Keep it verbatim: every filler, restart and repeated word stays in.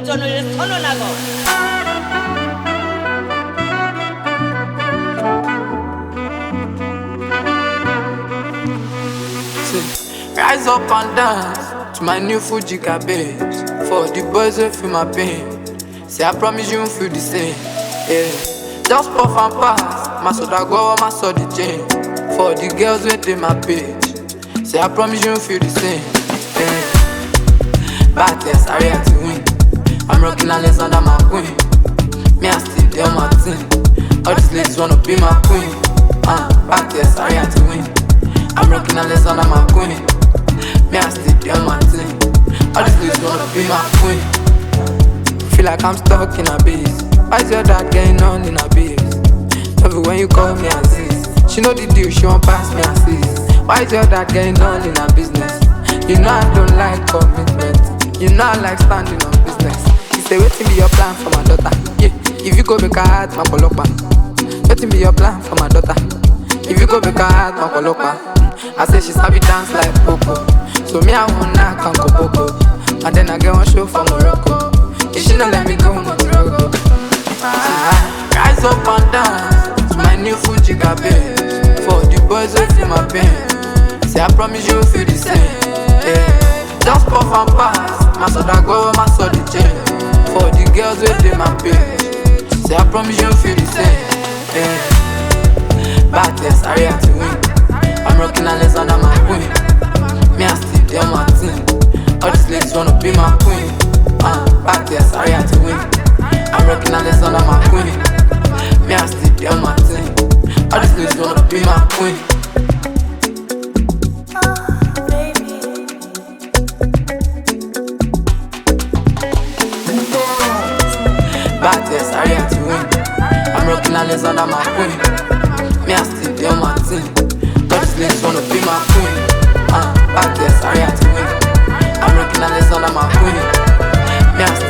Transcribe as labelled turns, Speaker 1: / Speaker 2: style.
Speaker 1: 도전을 선언하고
Speaker 2: rise up and dance to my new Fuji cabbage. For the boys who feel my pain, say I promise you won't feel the same. Yeah, just puff and pass, my soda go, my soda chain. For the girls who take my page, say I promise you won't feel the same. Yeah, bad test, I react to win. I'm rocking Alexander my queen. Me I still there my team. All these ladies wanna be my queen. Uh, bad test, I react to win. I'm rocking Alexander my queen. Me I still there my team. All these ladies wanna be my queen. Feel like I'm stuck in a base. Why is your dad getting on in a base? Love it when you call me Aziz. She know the deal, she won't pass me Aziz. Why is your dad getting on in a business? You know I don't like commitment. You know I like standing on business. He say waiting be your plan for my daughter. Yeah, if you go make her heart, my polopa. Waiting be your plan for my daughter. If you go make her heart, my polopa. I say she sabi dance like Popo. So me I wanna can go Popo. And then I get one show for Morocco. You should not let me go Morocco. Ah, rise up and dance to my new Fuji cabbage. For the boys who feel my pain, say I promise you will feel the same. Yeah, just puff and pass, my soda go, my soda chain. For the girls who take my page, say I promise you will feel the same. Yeah, bad test, I react to win. I'm rocking Alexander my queen. Me I still there my team. All these ladies wanna be my queen. Uh, back there, sorry I had to win. I'm rocking Alexander my queen. Me I still there my team. All these ladies wanna be my queen. Back there, sorry I had to win. I'm rocking Alexander my queen. Me I still there my team. All these ladies wanna be my queen. Uh, back there, sorry I had to win. I'm rocking Alexander my queen. Me I